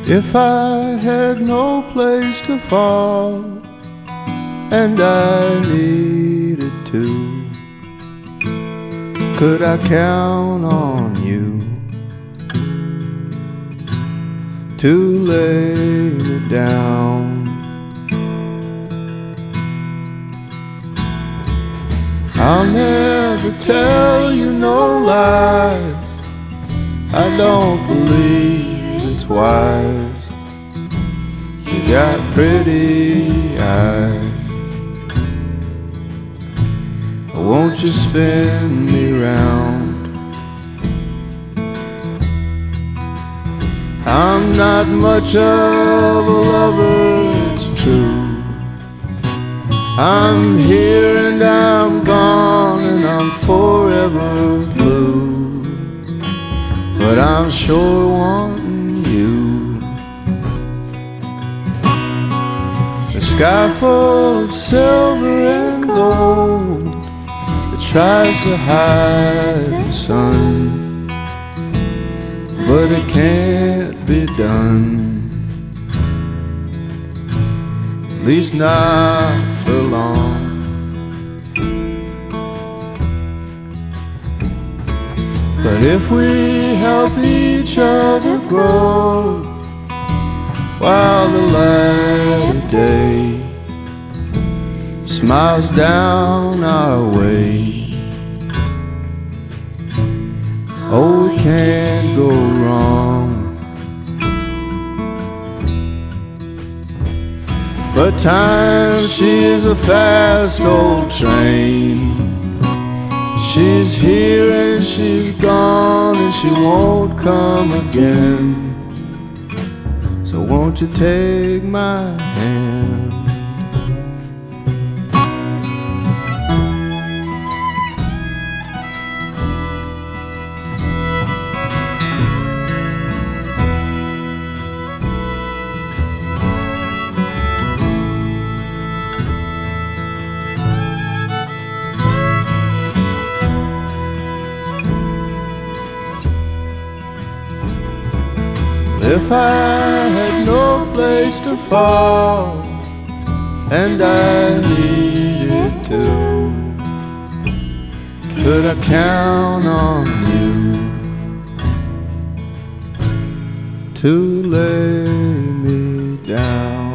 If I had no place to fall and I needed to, could I count on you to lay me down? I'll never tell you no lies, I don't believe it's wise. You got pretty eyes, won't you spin me round? I'm not much of a lover, it's true. I'm here and I'm gone and I'm forever blue, but I'm sure wanting you. A sky full of silver and gold that tries to hide the sun, but it can't be done, at least not for long. But if we help each other grow while the light of day smiles down our way, oh, we can't go wrong. But time, she is a fast old train. She's here and she's gone and she won't come again. So won't you take my hand? If I had no place to fall and I needed to, could I count on you to lay me down?